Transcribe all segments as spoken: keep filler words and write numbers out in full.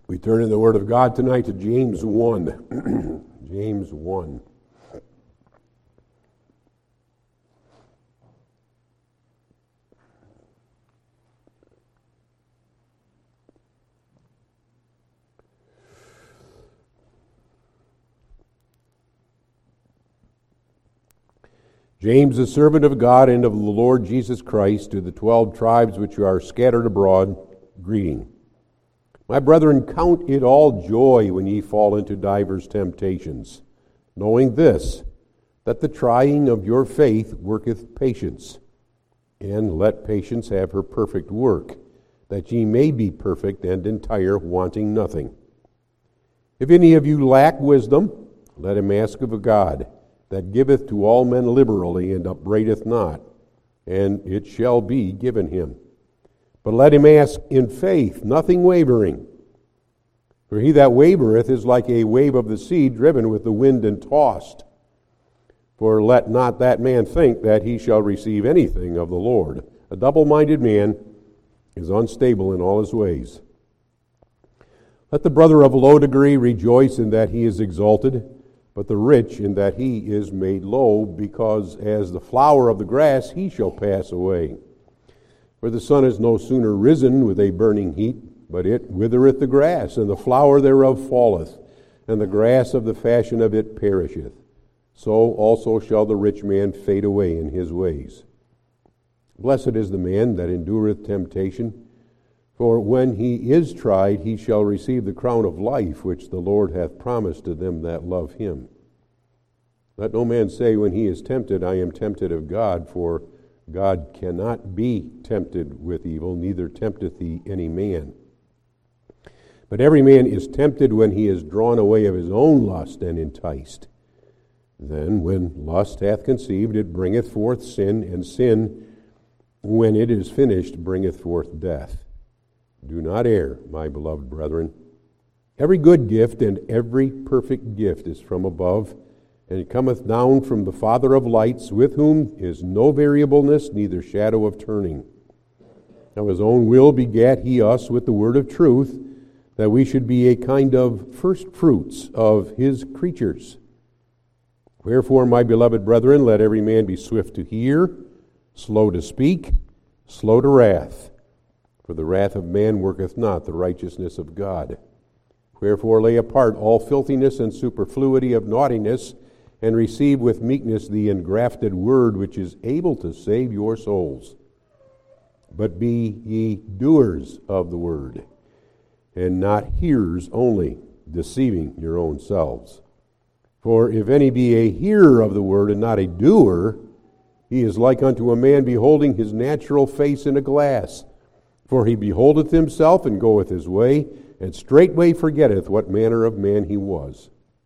We turn in the Word of God tonight to James one. James one. James, the servant of God and of the Lord Jesus Christ, to the twelve tribes which are scattered abroad, greeting. My brethren, count it all joy when ye fall into divers temptations, knowing this, that the trying of your faith worketh patience. And let patience have her perfect work, that ye may be perfect and entire, wanting nothing. If any of you lack wisdom, let him ask of God, that giveth to all men liberally, and upbraideth not, and it shall be given him. But let him ask in faith, nothing wavering. For he that wavereth is like a wave of the sea, driven with the wind and tossed. For let not that man think that he shall receive anything of the Lord. A double-minded man is unstable in all his ways. Let the brother of low degree rejoice in that he is exalted, but the rich in that he is made low, because as the flower of the grass he shall pass away. For the sun is no sooner risen with a burning heat, but it withereth the grass, and the flower thereof falleth, and the grass of the fashion of it perisheth. So also shall the rich man fade away in his ways. Blessed is the man that endureth temptation, for when he is tried, he shall receive the crown of life, which the Lord hath promised to them that love him. Let no man say when he is tempted, I am tempted of God, for God cannot be tempted with evil, neither tempteth he any man. But every man is tempted when he is drawn away of his own lust and enticed. Then, when lust hath conceived, it bringeth forth sin, and sin, when it is finished, bringeth forth death. Do not err, my beloved brethren. Every good gift and every perfect gift is from above, and cometh down from the Father of lights, with whom is no variableness, neither shadow of turning. Of his own will begat he us with the word of truth, that we should be a kind of first fruits of his creatures. Wherefore, my beloved brethren, let every man be swift to hear, slow to speak, slow to wrath. For the wrath of man worketh not the righteousness of God. Wherefore lay apart all filthiness and superfluity of naughtiness, and receive with meekness the engrafted word, which is able to save your souls. But be ye doers of the word, and not hearers only, deceiving your own selves. For if any be a hearer of the word, and not a doer, he is like unto a man beholding his natural face in a glass. For he beholdeth himself, and goeth his way, and straightway forgetteth what manner of man he was.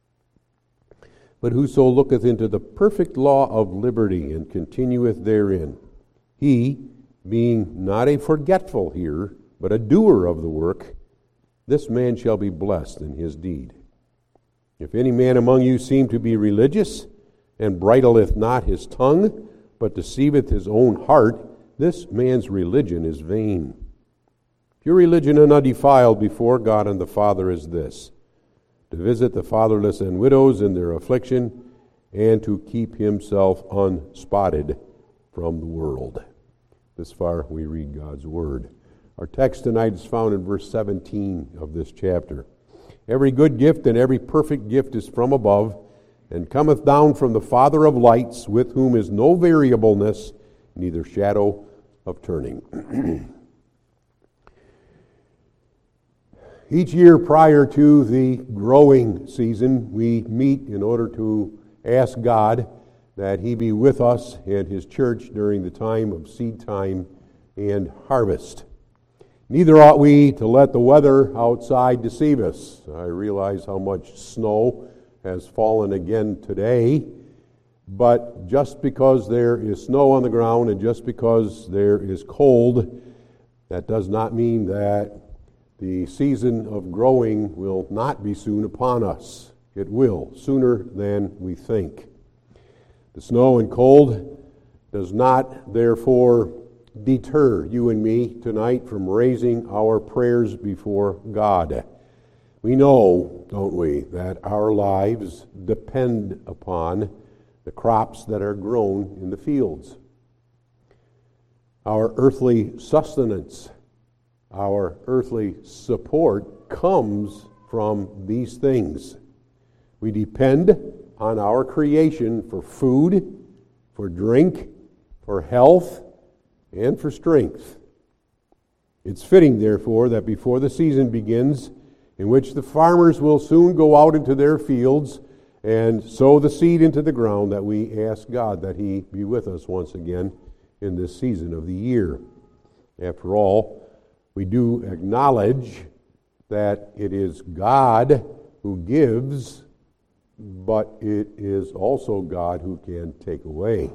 But whoso looketh into the perfect law of liberty, and continueth therein, he, being not a forgetful hearer, but a doer of the work, this man shall be blessed in his deed. If any man among you seem to be religious, and bridleth not his tongue, but deceiveth his own heart, this man's religion is vain. Pure religion and undefiled before God and the Father is this, to visit the fatherless and widows in their affliction, and to keep himself unspotted from the world. This far we read God's word. Our text tonight is found in verse seventeen of this chapter. Every good gift and every perfect gift is from above, and cometh down from the Father of lights, with whom is no variableness, neither shadow of turning. Each year prior to the growing season, we meet in order to ask God that he be with us and his church during the time of seed time and harvest. Neither ought we to let the weather outside deceive us. I realize how much snow has fallen again today, but just because there is snow on the ground and just because there is cold, that does not mean that the season of growing will not be soon upon us. It will, sooner than we think. The snow and cold does not, therefore, deter you and me tonight from raising our prayers before God. We know, don't we, that our lives depend upon the crops that are grown in the fields. Our earthly sustenance, our earthly support comes from these things. We depend on our creation for food, for drink, for health, and for strength. It's fitting, therefore, that before the season begins, in which the farmers will soon go out into their fields and sow the seed into the ground, that we ask God that He be with us once again in this season of the year. After all, we do acknowledge that it is God who gives, but it is also God who can take away.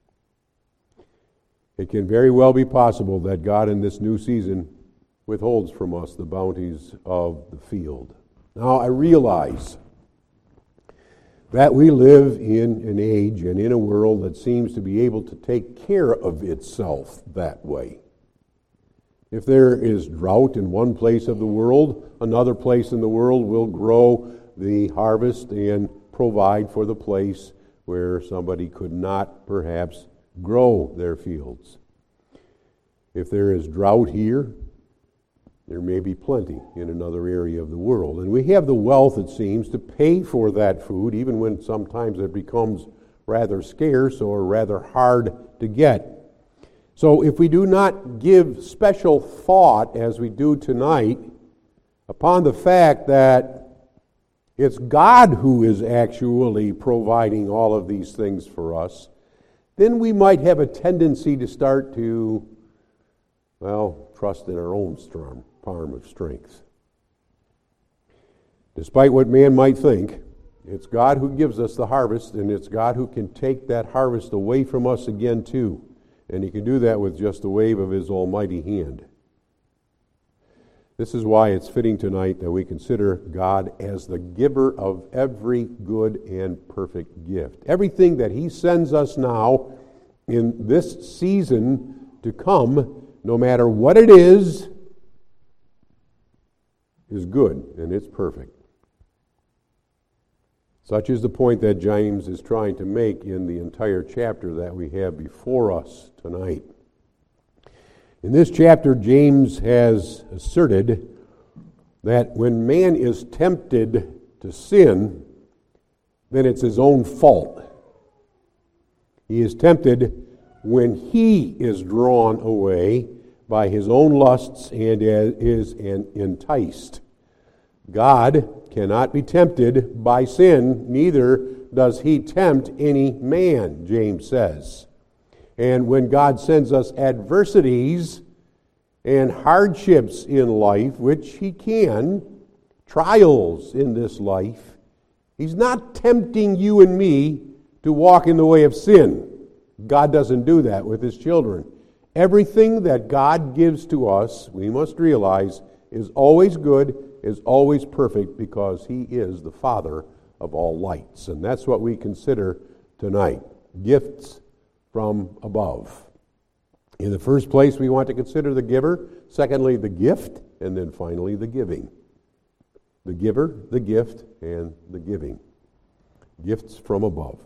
It can very well be possible that God in this new season withholds from us the bounties of the field. Now, I realize that we live in an age and in a world that seems to be able to take care of itself that way. If there is drought in one place of the world, another place in the world will grow the harvest and provide for the place where somebody could not perhaps grow their fields. If there is drought here, there may be plenty in another area of the world. And we have the wealth, it seems, to pay for that food, even when sometimes it becomes rather scarce or rather hard to get. So if we do not give special thought, as we do tonight, upon the fact that it's God who is actually providing all of these things for us, then we might have a tendency to start to, well, trust in our own strong arm of strength. Despite what man might think, it's God who gives us the harvest, and it's God who can take that harvest away from us again too. And He can do that with just a wave of His almighty hand. This is why it's fitting tonight that we consider God as the giver of every good and perfect gift. Everything that He sends us now in this season to come, no matter what it is, is good and it's perfect. Such is the point that James is trying to make in the entire chapter that we have before us tonight. In this chapter, James has asserted that when man is tempted to sin, then it's his own fault. He is tempted when he is drawn away by his own lusts and is enticed. God cannot be tempted by sin, neither does He tempt any man, James says. And when God sends us adversities and hardships in life, which He can, trials in this life, He's not tempting you and me to walk in the way of sin. God doesn't do that with His children. Everything that God gives to us, we must realize, is always good, is always perfect, because He is the Father of all lights. And that's what we consider tonight, gifts from above. In the first place, we want to consider the giver. Secondly, the gift. And then finally, the giving. The giver, the gift, and the giving. Gifts from above.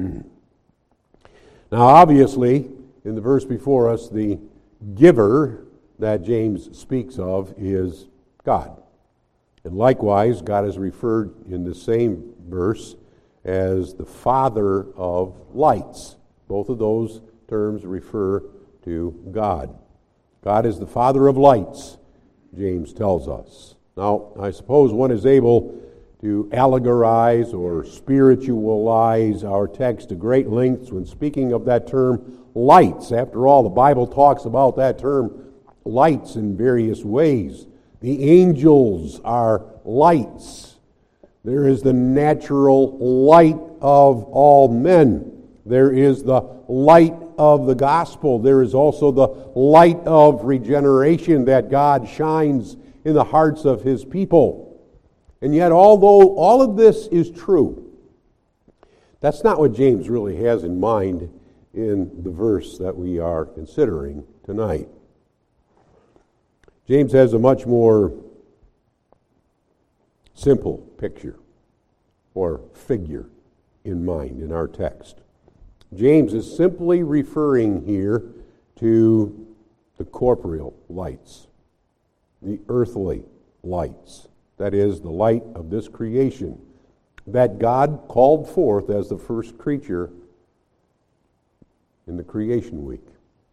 Now, obviously, in the verse before us, the giver that James speaks of is God. And likewise, God is referred in the same verse as the Father of lights. Both of those terms refer to God. God is the Father of lights, James tells us. Now, I suppose one is able to allegorize or spiritualize our text to great lengths when speaking of that term lights. After all, the Bible talks about that term lights in various ways. The angels are lights. There is the natural light of all men. There is the light of the gospel. There is also the light of regeneration that God shines in the hearts of His people. And yet, although all of this is true, that's not what James really has in mind in the verse that we are considering tonight. James has a much more simple picture or figure in mind in our text. James is simply referring here to the corporeal lights, the earthly lights, that is, the light of this creation that God called forth as the first creature in the creation week.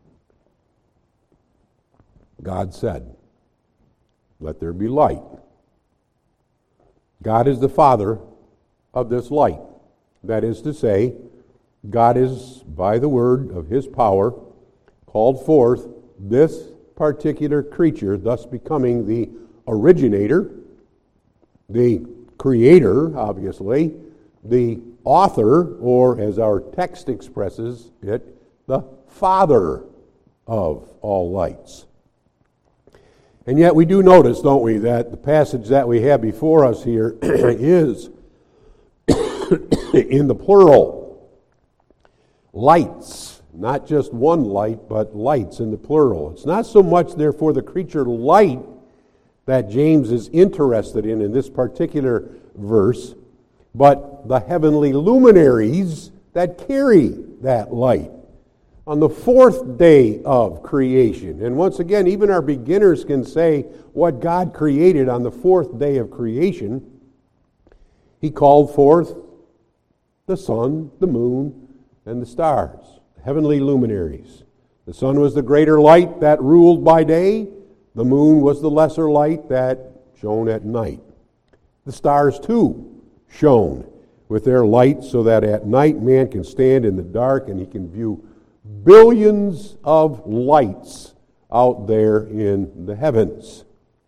God said, "Let there be light." God is the Father of this light. That is to say, God is, by the word of His power, called forth this particular creature, thus becoming the originator, the creator, obviously, the author, or as our text expresses it, the Father of all lights. And yet we do notice, don't we, that the passage that we have before us here is in the plural. Lights, not just one light, but lights in the plural. It's not so much, therefore, the creature light that James is interested in in this particular verse, but the heavenly luminaries that carry that light on the fourth day of creation. And once again, even our beginners can say what God created on the fourth day of creation. He called forth the sun, the moon, and the stars, heavenly luminaries. The sun was the greater light that ruled by day. The moon was the lesser light that shone at night. The stars, too, shone with their light so that at night man can stand in the dark and he can view billions of lights out there in the heavens.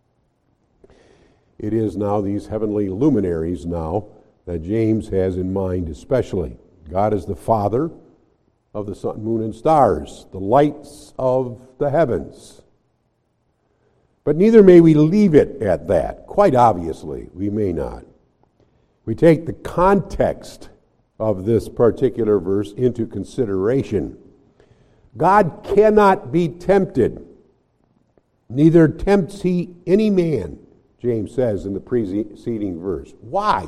It is now these heavenly luminaries now that James has in mind especially. God is the Father of the sun, moon, and stars, the lights of the heavens. But neither may we leave it at that. Quite obviously, we may not. We take the context of this particular verse into consideration. God cannot be tempted, neither tempts He any man, James says in the preceding verse. Why?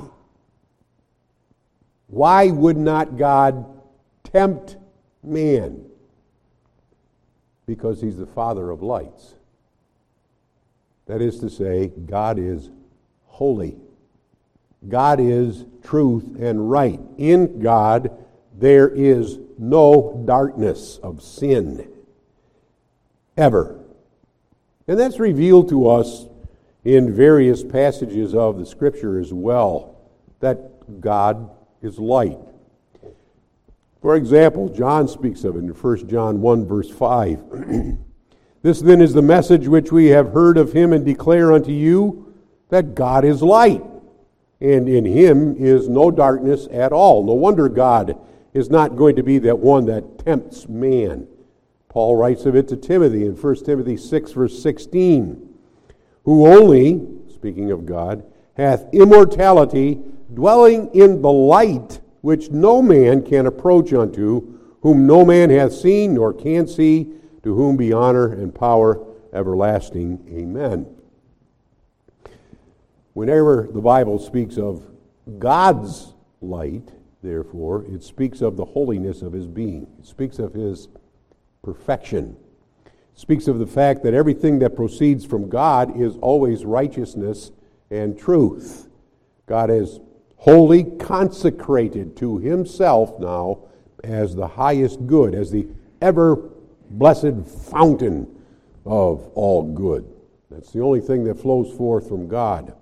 Why would not God tempt man? Because He's the Father of lights. That is to say, God is holy. God is truth and right. In God, there is no darkness of sin, ever. And that's revealed to us in various passages of the Scripture as well, that God is light. For example, John speaks of it in First John one, verse five. This then is the message which we have heard of Him and declare unto you, that God is light, and in Him is no darkness at all. No wonder God is not going to be that one that tempts man. Paul writes of it to Timothy in First Timothy six, verse sixteen, who only, speaking of God, hath immortality, dwelling in the light which no man can approach unto, whom no man hath seen nor can see, to whom be honor and power everlasting. Amen. Whenever the Bible speaks of God's light, therefore, it speaks of the holiness of His being. It speaks of His perfection. It speaks of the fact that everything that proceeds from God is always righteousness and truth. God is wholly consecrated to Himself now as the highest good, as the ever blessed fountain of all good. That's the only thing that flows forth from God.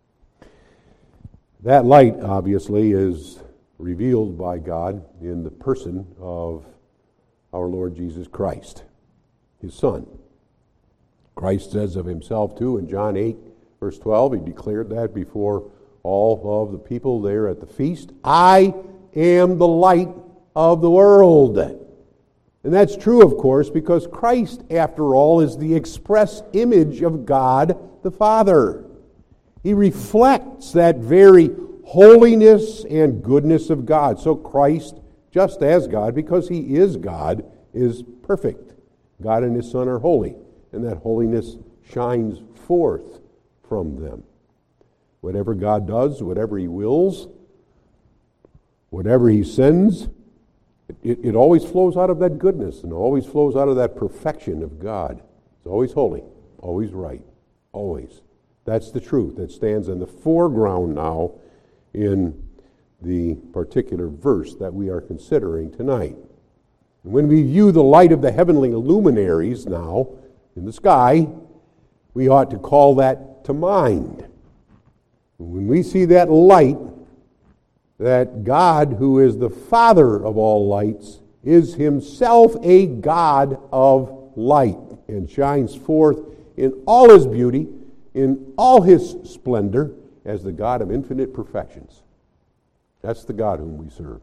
That light, obviously, is revealed by God in the person of our Lord Jesus Christ, His Son. Christ says of Himself, too, in John eight, verse twelve, He declared that before all of the people there at the feast. I am the light of the world. And that's true, of course, because Christ, after all, is the express image of God the Father. He reflects that very holiness and goodness of God. So Christ, just as God, because He is God, is perfect. God and His Son are holy, and that holiness shines forth from them. Whatever God does, whatever He wills, whatever He sends, it, it, it always flows out of that goodness and always flows out of that perfection of God. It's always holy, always right, always. That's the truth that stands in the foreground now in the particular verse that we are considering tonight. And when we view the light of the heavenly luminaries now in the sky, we ought to call that to mind. When we see that light, that God, who is the Father of all lights, is Himself a God of light and shines forth in all His beauty, in all His splendor, as the God of infinite perfections. That's the God whom we serve.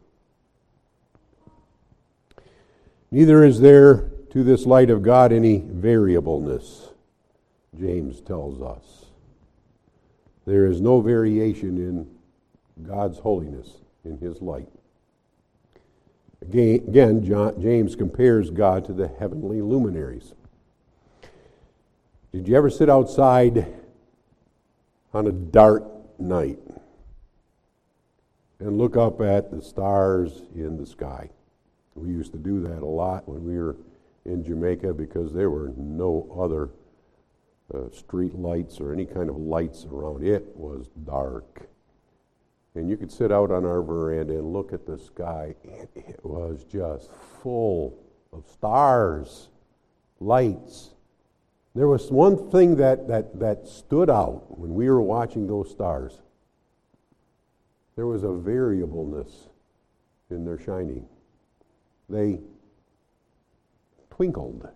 Neither is there to this light of God any variableness, James tells us. There is no variation in God's holiness, in His light. Again, again John, James compares God to the heavenly luminaries. Did you ever sit outside on a dark night and look up at the stars in the sky? We used to do that a lot when we were in Jamaica because there were no other uh, street lights or any kind of lights around. It was dark. And you could sit out on our veranda and look at the sky, and it was just full of stars, lights. There was one thing that, that, that stood out when we were watching those stars. There was a variableness in their shining. They twinkled.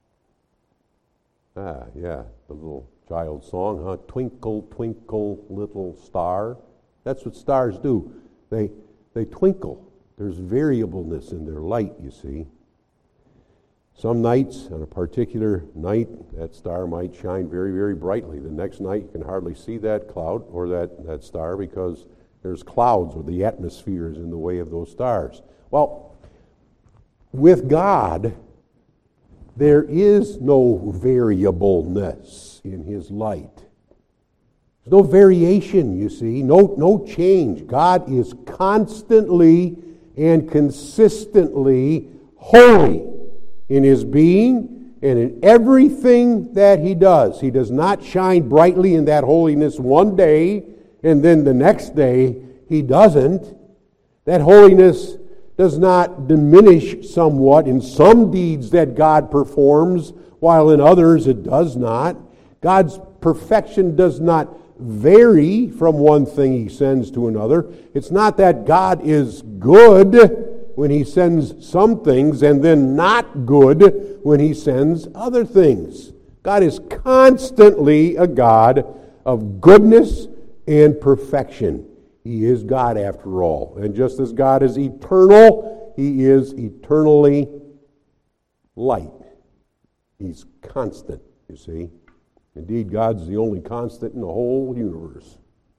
Ah, yeah, the little child song, huh? Twinkle, twinkle, little star. That's what stars do. They they twinkle. There's variableness in their light, you see. Some nights, on a particular night, that star might shine very, very brightly. The next night, you can hardly see that cloud or that, that star because there's clouds or the atmosphere is in the way of those stars. Well, with God, there is no variableness in His light. There's no variation, you see, no, no change. God is constantly and consistently holy in His being and in everything that He does. He does not shine brightly in that holiness one day and then the next day He doesn't. That holiness does not diminish somewhat in some deeds that God performs, while in others it does not. God's perfection does not vary from one thing He sends to another. It's not that God is good when He sends some things and then not good when He sends other things. God is constantly a God of goodness and perfection. He is God after all. And just as God is eternal, He is eternally light. He's constant, you see. Indeed, God's the only constant in the whole universe.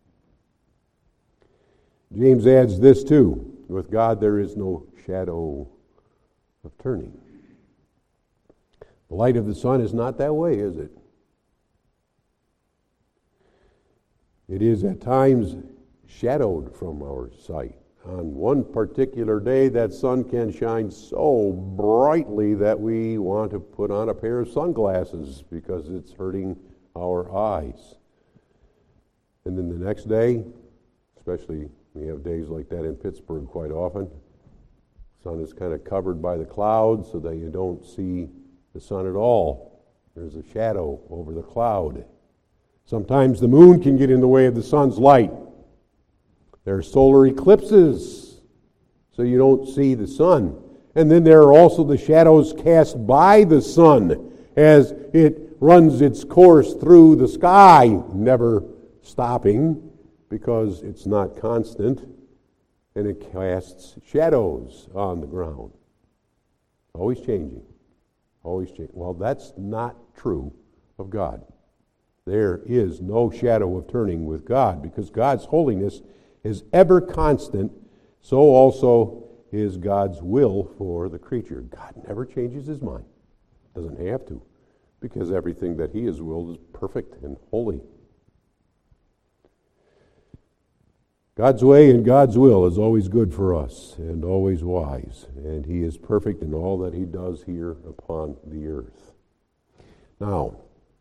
James adds this too. With God there is no shadow of turning. The light of the sun is not that way, is it? It is at times shadowed from our sight. On one particular day, that sun can shine so brightly that we want to put on a pair of sunglasses because it's hurting our eyes. And then the next day, especially we have days like that in Pittsburgh quite often, the sun is kind of covered by the clouds so that you don't see the sun at all. There's a shadow over the cloud. Sometimes the moon can get in the way of the sun's light. There are solar eclipses, so you don't see the sun. And then there are also the shadows cast by the sun as it runs its course through the sky, never stopping because it's not constant, and it casts shadows on the ground. Always changing. Always changing. Well, that's not true of God. There is no shadow of turning with God because God's holiness is ever constant, so also is God's will for the creature. God never changes His mind. Doesn't have to, because everything that He has willed is perfect and holy. God's way and God's will is always good for us and always wise, and He is perfect in all that He does here upon the earth. Now,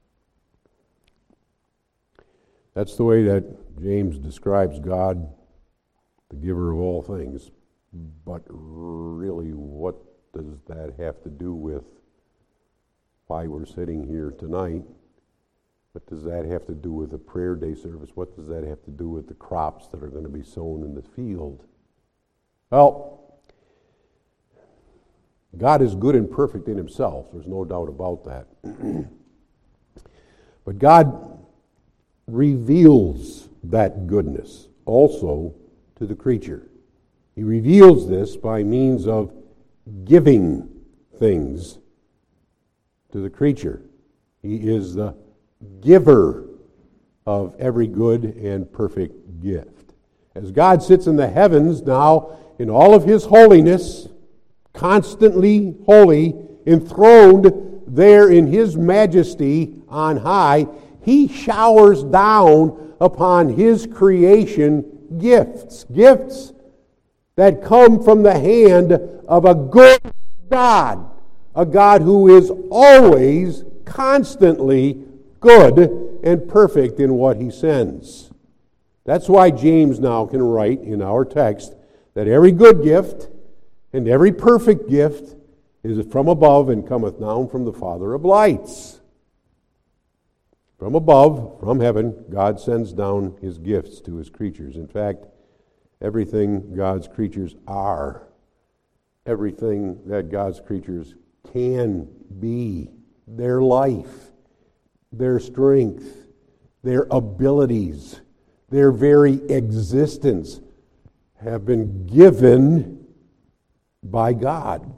that's the way that James describes God, the giver of all things. But really, what does that have to do with why we're sitting here tonight? What does that have to do with the prayer day service? What does that have to do with the crops that are going to be sown in the field? Well, God is good and perfect in Himself. There's no doubt about that. But God reveals that goodness also to the creature. He reveals this by means of giving things to the creature. He is the giver of every good and perfect gift. As God sits in the heavens now in all of His holiness, constantly holy, enthroned there in His majesty on high, He showers down upon His creation gifts. Gifts that come from the hand of a good God. A God who is always, constantly good and perfect in what He sends. That's why James now can write in our text that every good gift and every perfect gift is from above and cometh down from the Father of lights. From above, from heaven, God sends down His gifts to His creatures. In fact, everything God's creatures are, everything that God's creatures can be, their life, their strength, their abilities, their very existence have been given by God.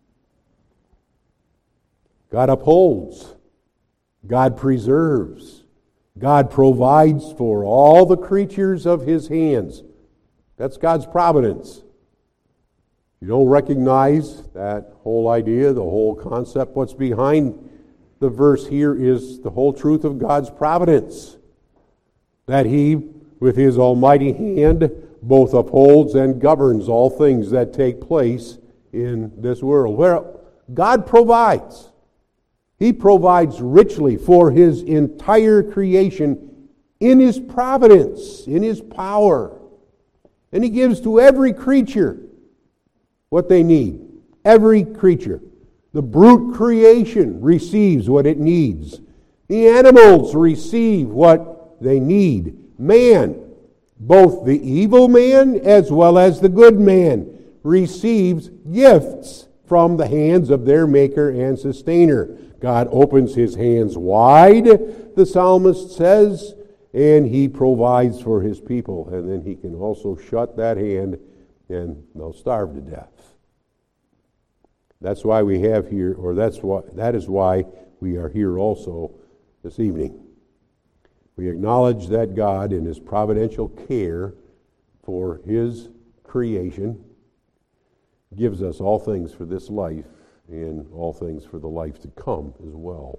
God upholds. God preserves. God provides for all the creatures of His hands. That's God's providence. You don't recognize that whole idea, the whole concept, what's behind the verse here is the whole truth of God's providence. That He, with His almighty hand, both upholds and governs all things that take place in this world. Where God provides. He provides richly for His entire creation in His providence, in His power. And He gives to every creature what they need. Every creature. The brute creation receives what it needs. The animals receive what they need. Man, both the evil man as well as the good man, receives gifts from the hands of their Maker and Sustainer. God opens His hands wide, the psalmist says, and He provides for His people. And then He can also shut that hand and they'll starve to death. That's why we have here, or that's why, that is why we are here also this evening. We acknowledge that God, in His providential care for His creation, gives us all things for this life and all things for the life to come as well.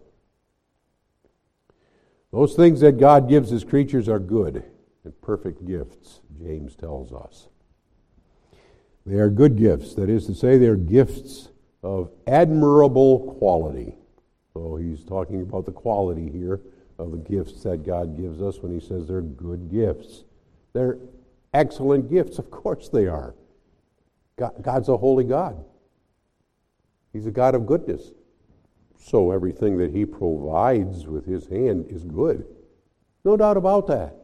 Those things that God gives His creatures are good and perfect gifts, James tells us. They are good gifts. That is to say, they are gifts of admirable quality. So he's talking about the quality here of the gifts that God gives us when He says they're good gifts. They're excellent gifts. Of course they are. God, God's a holy God. He's a God of goodness. So everything that He provides with His hand is good. No doubt about that.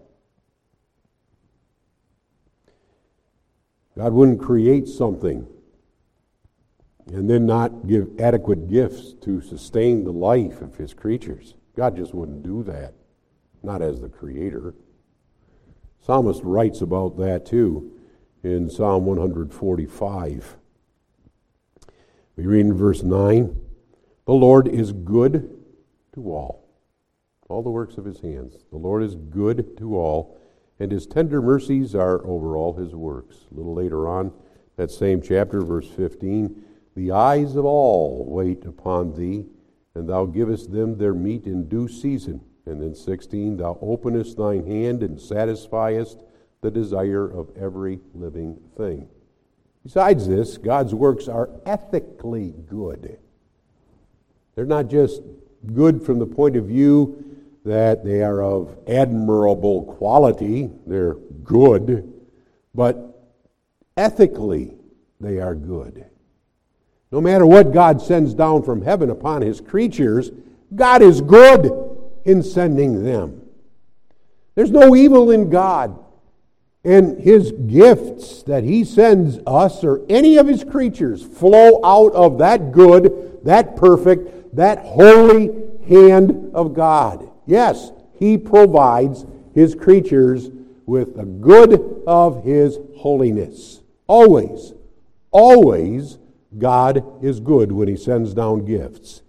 God wouldn't create something and then not give adequate gifts to sustain the life of His creatures. God just wouldn't do that, not as the Creator. Psalmist writes about that too in Psalm one forty-five. We read in verse nine, "The Lord is good to all, all the works of His hands. The Lord is good to all, and His tender mercies are over all His works." A little later on, that same chapter, verse fifteen, "The eyes of all wait upon Thee, and Thou givest them their meat in due season." And then sixteen, "Thou openest Thine hand and satisfiest the desire of every living thing. Besides this, God's works are ethically good. They're not just good from the point of view that they are of admirable quality, they're good, but ethically they are good. No matter what God sends down from heaven upon His creatures, God is good in sending them. There's no evil in God. And His gifts that He sends us or any of His creatures flow out of that good, that perfect, that holy hand of God. Yes, He provides His creatures with the good of His holiness. Always, always God is good when He sends down gifts.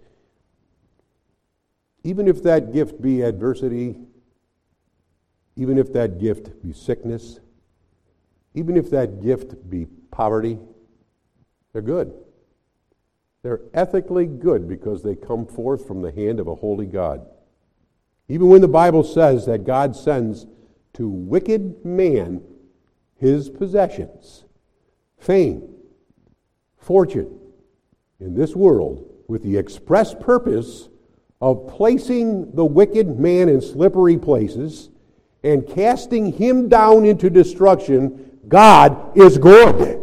Even if that gift be adversity, even if that gift be sickness, even if that gift be poverty, they're good. They're ethically good because they come forth from the hand of a holy God. Even when the Bible says that God sends to wicked man his possessions, fame, fortune in this world, with the express purpose of placing the wicked man in slippery places and casting him down into destruction, God is good.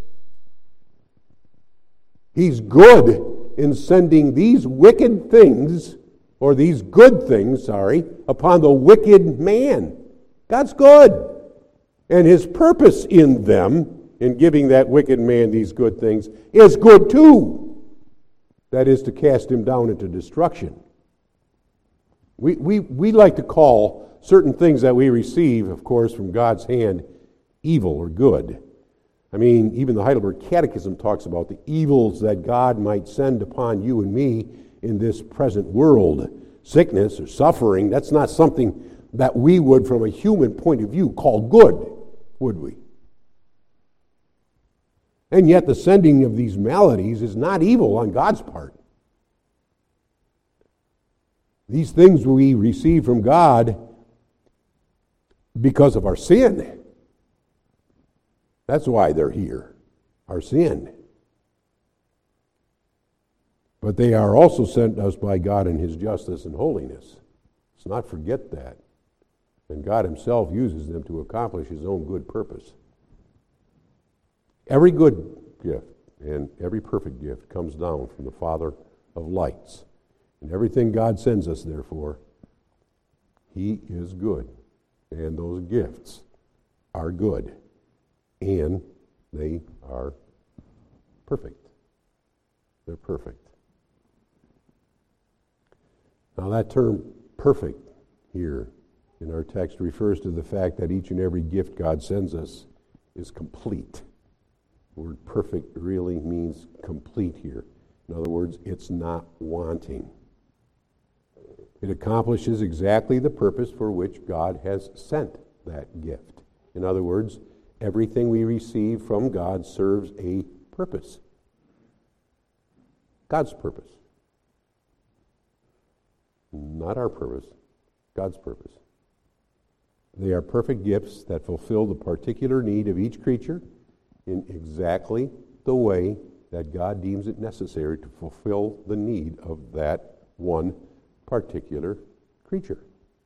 He's good in sending these wicked things, or these good things, sorry, upon the wicked man. God's good. And His purpose in them, in giving that wicked man these good things, is good too. That is to cast him down into destruction. We, we, we like to call certain things that we receive, of course, from God's hand, evil or good. I mean, even the Heidelberg Catechism talks about the evils that God might send upon you and me in this present world. Sickness or suffering, that's not something that we would, from a human point of view, call good, would we? And yet the sending of these maladies is not evil on God's part. These things we receive from God because of our sin. That's why they're here, our sin. But they are also sent us by God in His justice and holiness. Let's not forget that. And God Himself uses them to accomplish His own good purpose. Every good gift and every perfect gift comes down from the Father of lights. And everything God sends us, therefore, He is good. And those gifts are good. And they are perfect. They're perfect. Now that term perfect here in our text refers to the fact that each and every gift God sends us is complete. The word perfect really means complete here. In other words, it's not wanting. It accomplishes exactly the purpose for which God has sent that gift. In other words, everything we receive from God serves a purpose. God's purpose. Not our purpose, God's purpose. They are perfect gifts that fulfill the particular need of each creature in exactly the way that God deems it necessary to fulfill the need of that one particular creature.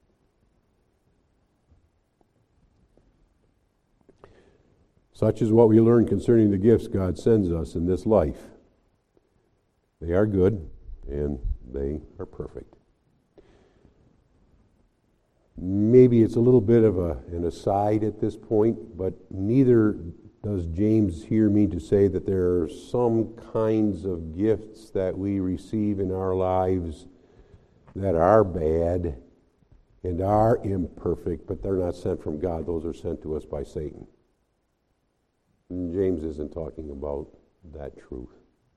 Such is what we learn concerning the gifts God sends us in this life. They are good and they are perfect. Maybe it's a little bit of a, an aside at this point, but neither does James here mean to say that there are some kinds of gifts that we receive in our lives that are bad and are imperfect, but they're not sent from God. Those are sent to us by Satan. And James isn't talking about that truth.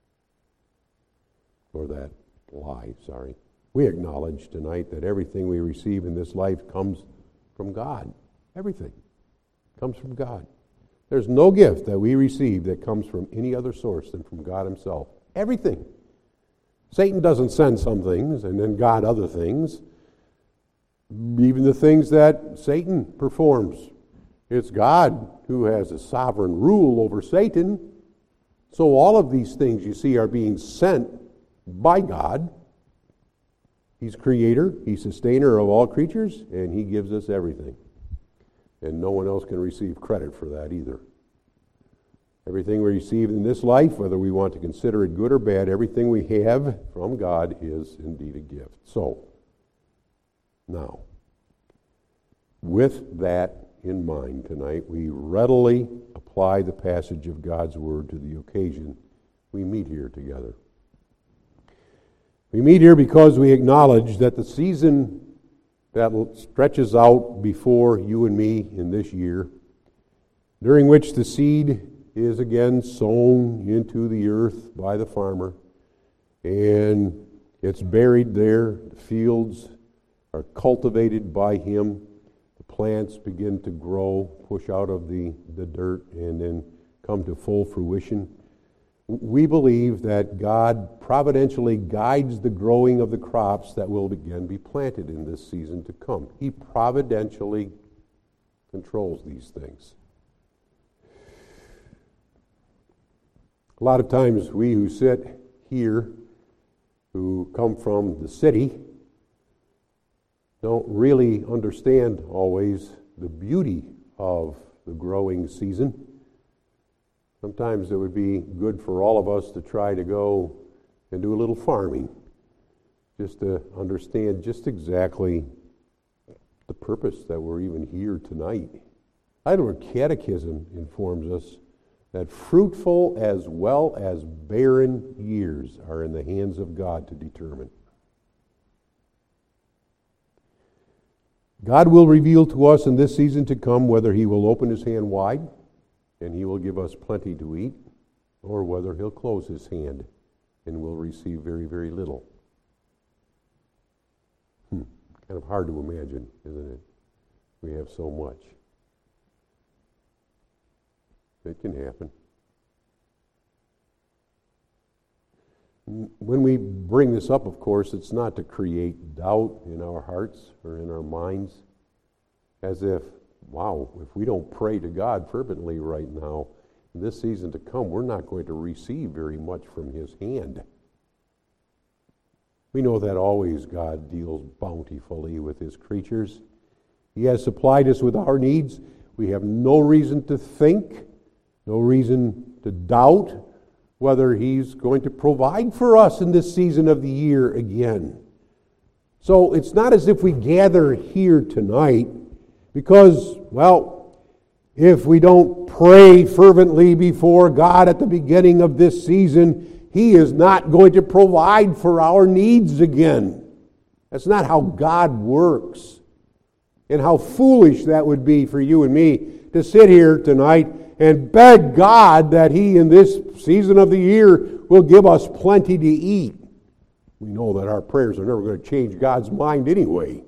Or that lie, sorry. We acknowledge tonight that everything we receive in this life comes from God. Everything comes from God. There's no gift that we receive that comes from any other source than from God Himself. Everything. Satan doesn't send some things and then God other things. Even the things that Satan performs It's God who has a sovereign rule over Satan. So all of these things you see are being sent by God. He's creator, He's sustainer of all creatures, and He gives us everything. And no one else can receive credit for that either. Everything we receive in this life, whether we want to consider it good or bad, everything we have from God is indeed a gift. So, now, with that in mind tonight, we readily apply the passage of God's Word to the occasion we meet here together. We meet here because we acknowledge that the season that stretches out before you and me in this year, during which the seed is again sown into the earth by the farmer, and it's buried there, the fields are cultivated by him, the plants begin to grow, push out of the, the dirt, and then come to full fruition. We believe that God providentially guides the growing of the crops that will again be planted in this season to come. He providentially controls these things. A lot of times we who sit here, who come from the city, don't really understand always the beauty of the growing season. Sometimes it would be good for all of us to try to go and do a little farming, just to understand just exactly the purpose that we're even here tonight. Heidelberg Catechism informs us that fruitful as well as barren years are in the hands of God to determine. God will reveal to us in this season to come whether He will open His hand wide and He will give us plenty to eat, or whether He'll close His hand and we'll receive very, very little. Hmm. Kind of hard to imagine, isn't it? We have so much. It can happen. When we bring this up, of course, it's not to create doubt in our hearts or in our minds, as if, wow, if we don't pray to God fervently right now, in this season to come, we're not going to receive very much from His hand. We know that always God deals bountifully with His creatures. He has supplied us with our needs. We have no reason to think, no reason to doubt whether He's going to provide for us in this season of the year again. So it's not as if we gather here tonight because, well, if we don't pray fervently before God at the beginning of this season, He is not going to provide for our needs again. That's not how God works. And how foolish that would be for you and me to sit here tonight and beg God that He, in this season of the year, will give us plenty to eat. We know that our prayers are never going to change God's mind anyway.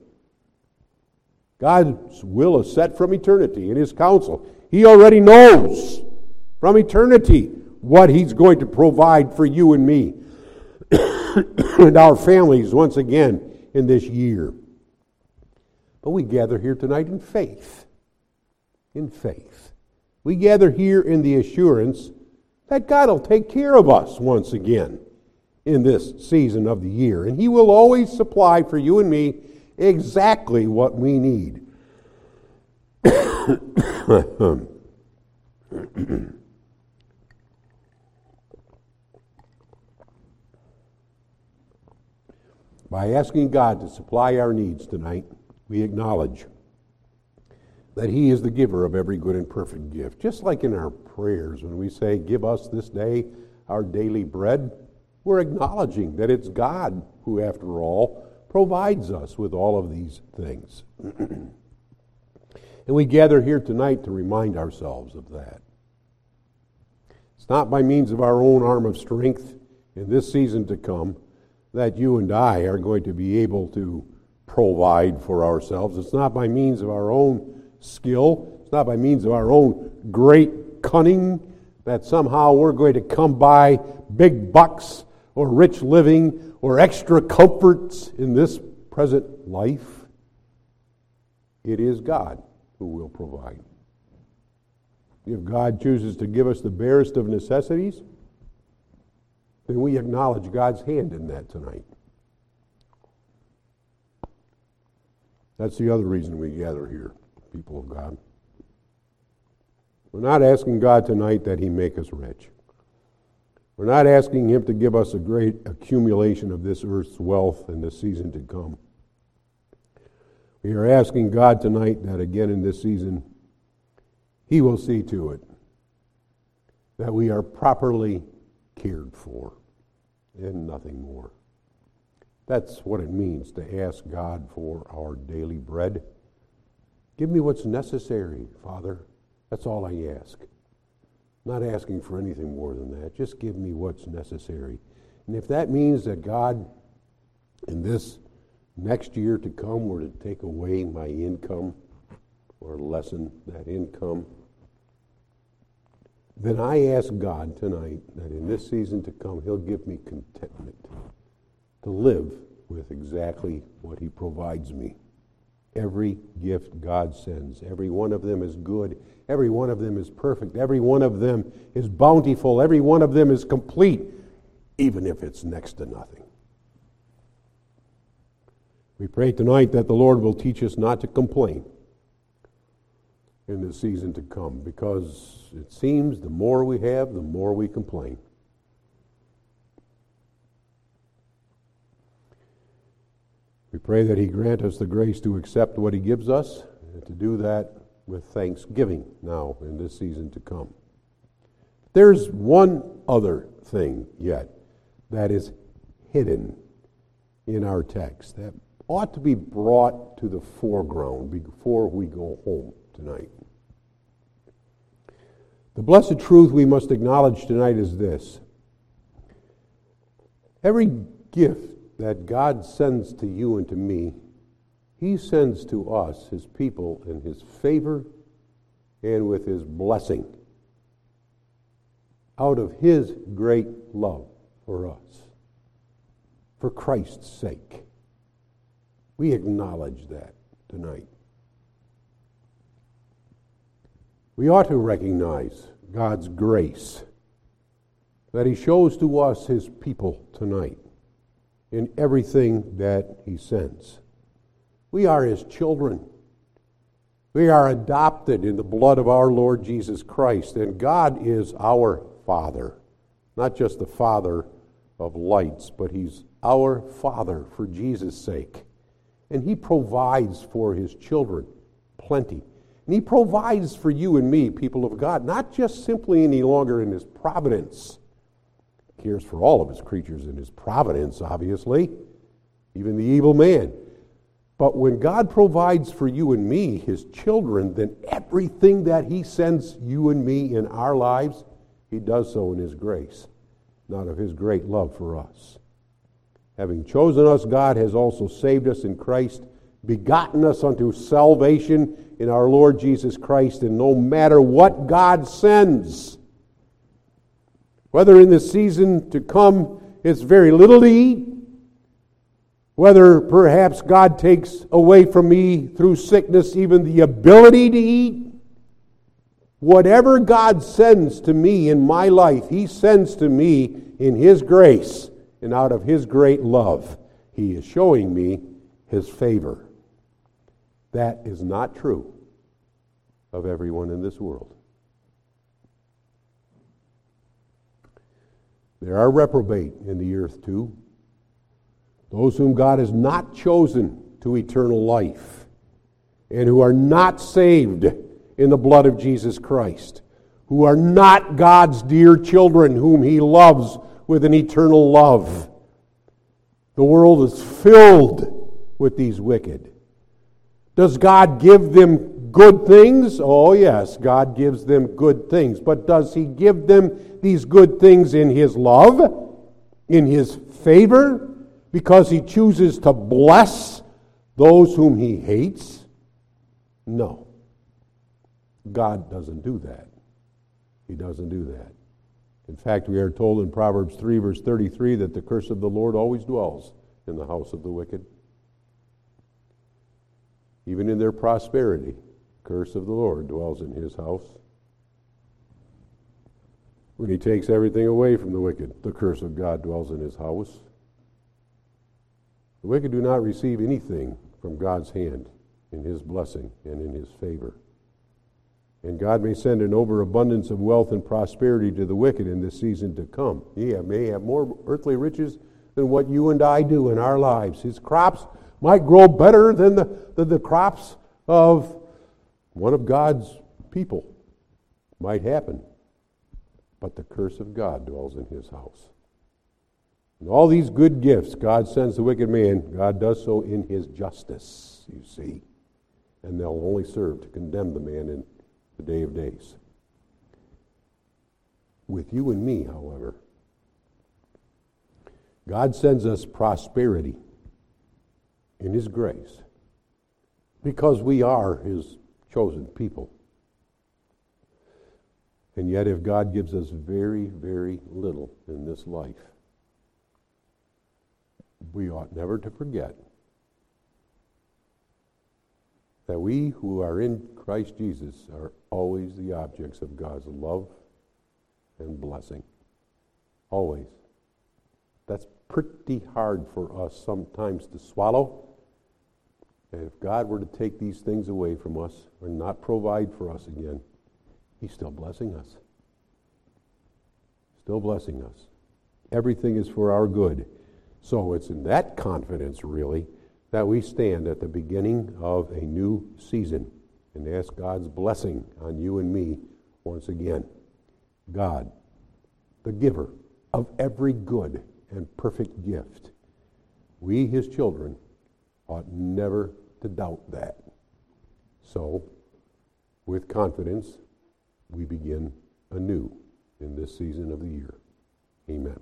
God's will is set from eternity in His counsel. He already knows from eternity what He's going to provide for you and me and our families once again in this year. But we gather here tonight in faith. In faith. We gather here in the assurance that God will take care of us once again in this season of the year. And He will always supply for you and me exactly what we need. By asking God to supply our needs tonight, we acknowledge that He is the giver of every good and perfect gift. Just like in our prayers, when we say, give us this day our daily bread, we're acknowledging that it's God who, after all, provides us with all of these things. And we gather here tonight to remind ourselves of that. It's not by means of our own arm of strength in this season to come that you and I are going to be able to provide for ourselves. It's not by means of our own skill. It's not by means of our own great cunning that somehow we're going to come by big bucks or rich living or extra comforts in this present life. It is God who will provide. If God chooses to give us the barest of necessities, then we acknowledge God's hand in that tonight. That's the other reason we gather here, people of God. We're not asking God tonight that He make us rich. We're not asking Him to give us a great accumulation of this earth's wealth in the season to come. We are asking God tonight that again in this season, He will see to it that we are properly cared for and nothing more. That's what it means to ask God for our daily bread. Give me what's necessary, Father. That's all I ask. I'm not asking for anything more than that. Just give me what's necessary. And if that means that God, in this next year to come, were to take away my income or lessen that income, then I ask God tonight that in this season to come, He'll give me contentment to live with exactly what He provides me. Every gift God sends, every one of them is good, every one of them is perfect, every one of them is bountiful, every one of them is complete, even if it's next to nothing. We pray tonight that the Lord will teach us not to complain in the season to come, because it seems the more we have, the more we complain. We pray that He grant us the grace to accept what He gives us and to do that with thanksgiving now in this season to come. There's one other thing yet that is hidden in our text that ought to be brought to the foreground before we go home tonight. The blessed truth we must acknowledge tonight is this: every gift that God sends to you and to me, He sends to us, His people, in His favor and with His blessing, out of His great love for us, for Christ's sake. We acknowledge that tonight. We ought to recognize God's grace that He shows to us, His people, tonight in everything that He sends. We are His children. We are adopted in the blood of our Lord Jesus Christ, and God is our Father, not just the Father of lights, but He's our Father for Jesus' sake. And He provides for His children plenty. And He provides for you and me, people of God, not just simply any longer in His providence. He cares for all of His creatures in His providence, obviously, even the evil man. But when God provides for you and me, His children, then everything that He sends you and me in our lives, He does so in His grace, not of His great love for us. Having chosen us, God has also saved us in Christ, begotten us unto salvation in our Lord Jesus Christ, and no matter what God sends, whether in the season to come it's very little to eat, whether perhaps God takes away from me through sickness even the ability to eat, whatever God sends to me in my life, He sends to me in His grace and out of His great love. He is showing me His favor. That is not true of everyone in this world. There are reprobate in the earth too, those whom God has not chosen to eternal life, and who are not saved in the blood of Jesus Christ, who are not God's dear children, whom He loves with an eternal love. The world is filled with these wicked. Does God give them good things? Oh yes, God gives them good things. But does He give them these good things in His love, in His favor, because He chooses to bless those whom He hates? No. God doesn't do that. He doesn't do that. In fact, we are told in Proverbs three, verse thirty-three, that the curse of the Lord always dwells in the house of the wicked. Even in their prosperity, the curse of the Lord dwells in His house. When he takes everything away from the wicked, the curse of God dwells in his house. The wicked do not receive anything from God's hand in his blessing and in his favor. And God may send an overabundance of wealth and prosperity to the wicked in this season to come. He may have more earthly riches than what you and I do in our lives. His crops might grow better than the, than the crops of one of God's people. Might happen. But the curse of God dwells in his house. And all these good gifts God sends the wicked man, God does so in his justice, you see. And they'll only serve to condemn the man in the day of days. With you and me, however, God sends us prosperity in his grace because we are his chosen people. And yet if God gives us very, very little in this life, we ought never to forget that we who are in Christ Jesus are always the objects of God's love and blessing. Always. That's pretty hard for us sometimes to swallow. And if God were to take these things away from us or not provide for us again, he's still blessing us. Still blessing us. Everything is for our good. So it's in that confidence, really, that we stand at the beginning of a new season and ask God's blessing on you and me once again. God, the giver of every good and perfect gift. We, his children, ought never to doubt that. So, with confidence, we begin anew in this season of the year. Amen.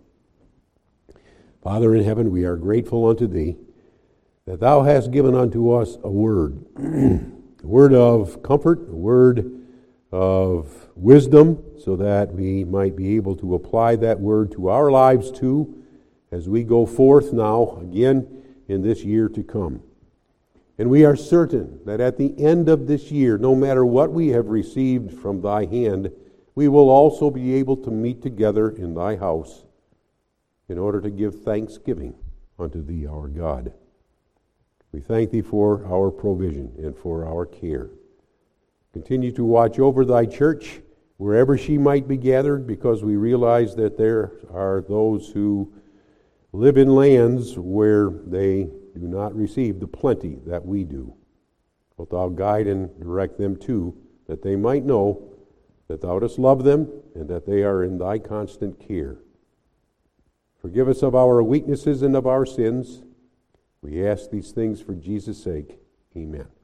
Father in heaven, we are grateful unto thee that thou hast given unto us a word, a word of comfort, a word of wisdom, so that we might be able to apply that word to our lives too, as we go forth now again in this year to come. And we are certain that at the end of this year, no matter what we have received from thy hand, we will also be able to meet together in thy house in order to give thanksgiving unto thee, our God. We thank thee for our provision and for our care. Continue to watch over thy church wherever she might be gathered, because we realize that there are those who live in lands where they do not receive the plenty that we do. Wilt thou guide and direct them too, that they might know that thou dost love them and that they are in thy constant care. Forgive us of our weaknesses and of our sins. We ask these things for Jesus' sake. Amen.